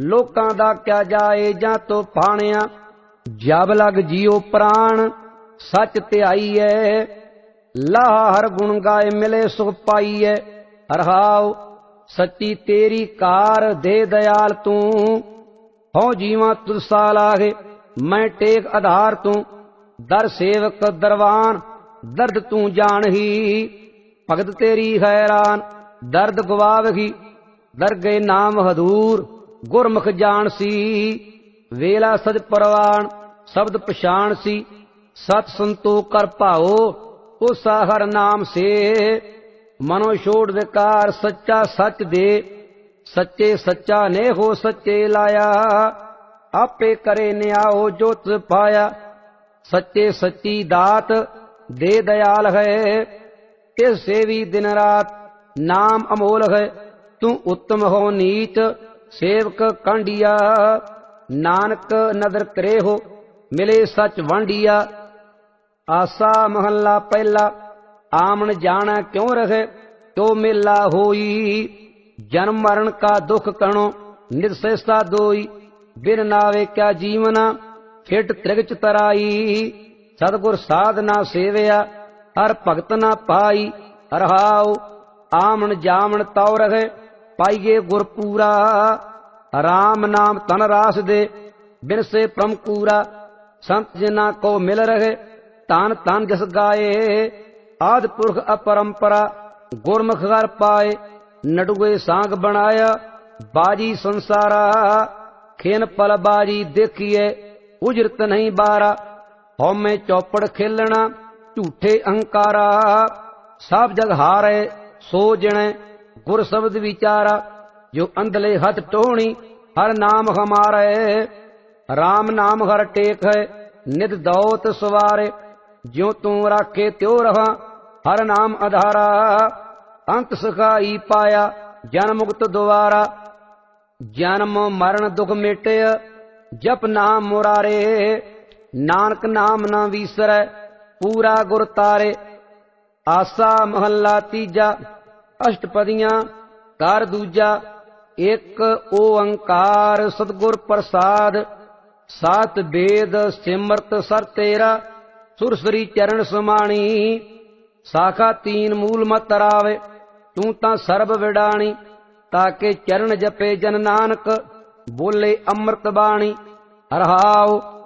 ਲੋਕਾਂ ਦਾ ਕਿਆ ਜਾਏ ਜਾਂ ਤੋ ਭਾਣਿਆ। ਜਬ ਲਗ ਜੀਉ ਪ੍ਰਾਣ ਸੱਚ ਧਿਆਈਐ, ਲਾਹ ਹਰ ਗੁਣ ਗਾਏ ਮਿਲੇ ਸੁਖ ਪਾਈਐ। ਰਹਾਉ ਸੱਚੀ ਤੇਰੀ ਕਾਰ ਦੇ ਦਇਆਲ ਤੂੰ, ਹਉ ਜੀਵਾਂ ਤੁਧ ਸਾ ਲਾਗੇ ਮੈਂ ਟੇਕ ਆਧਾਰ ਤੂੰ। ਦਰ ਸੇਵਕ ਦਰਵਾਨ ਦਰਦ ਤੂੰ ਜਾਣਹੀ, ਭਗਤ ਤੇਰੀ ਹੈਰਾਨ ਦਰਦ ਗਵਾਵਹੀ। ਦਰਗੇ ਨਾਮ ਹਦੂਰ ਗੁਰਮੁਖ ਜਾਣਸੀ, ਵੇਲਾ ਸਜ ਪਰਵਾਨ ਸ਼ਬਦ ਪਛਾਣ ਸੀ। ਸਤ ਸੰਤੋਖ ਕਰ ਭਾਓ ਉਸਾ ਹਰ ਨਾਮ ਸੇ, ਮਨੋ ਛੋੜ ਵਿਕਾਰ ਸੱਚਾ ਸੱਚ ਦੇ। ਸੱਚੇ ਸੱਚਾ ਨੇ ਹੋ ਸੱਚੇ ਲਾਇਆ, ਆਪੇ ਕਰੇ ਨਿਆਓ ਜੋ ਤਿਸ ਪਾਇਆ। ਸੱਚੇ ਸੱਚੀ ਦਾਤ ਦੇ ਦਇਆਲ ਹੈ, ਇਸ ਸੇਵੀ ਦਿਨ ਰਾਤ ਨਾਮ ਅਮੋਲ ਹੈ। ਤੂੰ ਉੱਤਮ ਹੋ ਨੀਚ ਸੇਵਕ ਕਾਂਡੀਆ, ਨਾਨਕ ਨਦਰ ਕਰੇ ਹੋ ਮਿਲੇ ਸੱਚ ਵਾਂਡੀਆ। ਆਸਾ ਮਹੱਲਾ ਪਹਿਲਾ। ਆਮਣ ਜਾਣਾ ਕਿਉਂ ਰਹੇ ਕਿਉ ਮੇਲਾ ਹੋਈ, ਜਨਮ ਮਰਨ ਕਾ ਦੁਖ ਕਣੋ ਨਿਤ ਸਹਿਸਾ ਦੋਈ। ਬਿਨ ਨਾਵੇ ਕਿਆ ਜੀਵਨਾ ਖੇਡ ਤ੍ਰਿਗ ਚਤਰਾਈ, ਸਤਿਗੁਰ ਸਾਧ ਨਾ ਸੇਵਿਆ ਹਰ ਭਗਤ ਨਾ ਪਾਈ। ਰਹਾਉ ਆਮਣ ਜਾਮਣ ਤਉ ਰਹੇ ਪਾਈਏ ਗੁਰ ਪੂਰਾ, ਰਾਮ ਨਾਮ ਤਨ ਰਾਸ ਦੇ ਬਿਨ ਸੇ ਪ੍ਰਮ ਕੂਰਾ। ਸੰਤ ਜਿਨਾ ਕੋ ਮਿਲ ਰਹੇ ਧਨ ਧਨ ਜਸ ਗਾਏ, ਆਦਿ ਪੁਰਖ ਅਪਰੰਪਰਾ ਗੁਰਮੁਖ ਹਰ ਪਾਏ। ਨਡੂਏ ਸਾਂਗ ਬਣਾਇਆ ਬਾਜੀ ਸੰਸਾਰਾ, ਖੇਨ ਪਲ ਬਾਜੀ ਦੇਖੀਏ ਉਜਰਤ ਨਹੀਂ ਬਾਰਾ। ਹਉਮੈ ਚੌਪੜ ਖੇਲਣਾ ਝੂਠੇ ਅਹੰਕਾਰਾ, ਸਭ ਜਗ ਹਾਰੇ ਸੋ ਜਿਣੈ ਗੁਰ ਸ਼ਬਦ ਵਿਚਾਰਾ। ਜੋ ਅੰਧਲੇ ਹੱਥ ਟੋਹਣੀ ਹਰ ਨਾਮ ਹਮਾਰੇ, ਰਾਮ ਨਾਮ ਹਰ ਟੇਕ ਹੈ ਨਿਤ ਦੌਤ ਸਵਾਰੇ। ਜਿਉ ਤੂੰ ਰਾਖੇ ਤਿਉ ਰਹਾ ਹਰ ਨਾਮ ਆਧਾਰਾ, ਅੰਤ ਸੁਖਾਈ ਪਾਇਆ ਜਨ ਮੁਕਤ ਦੁਆਰਾ। ਜਨਮ ਮਰਨ ਦੁਖ ਮੇਟਿਆ ਜਪ ਨਾਮ ਮੁਰਾਰੇ, ਨਾਨਕ ਨਾਮ ਨਾ ਵੀਸਰੈ ਪੂਰਾ ਗੁਰ ਤਾਰੇ। ਆਸਾ ਮਹੱਲਾ ਤੀਜਾ। ਅਸ਼ਟਪਦੀਆਂ ਘਰ ਦੂਜਾ। ਇੱਕ ਓੰਕਾਰ ਸਤਿਗੁਰ ਪ੍ਰਸਾਦ, ਸਤ ਵੇਦ ਸਿਮਰਤ ਸਰ ਤੇਰਾ ਸੁਰ ਸ੍ਰੀ ਚਰਨ ਸਮਾਣੀ। ਸਾਖਾ ਤੀਨ ਮੂਲ ਮਤ ਰਾਵੇ ਤੂੰ ਤਾਂ ਸਰਬ ਵਿਡਾਣੀ, ਤਾਕੇ ਚਰਨ ਜਪੇ ਜਨ ਨਾਨਕ ਬੋਲੇ ਅੰਮ੍ਰਿਤ ਬਾਣੀ। ਰਹਾਉ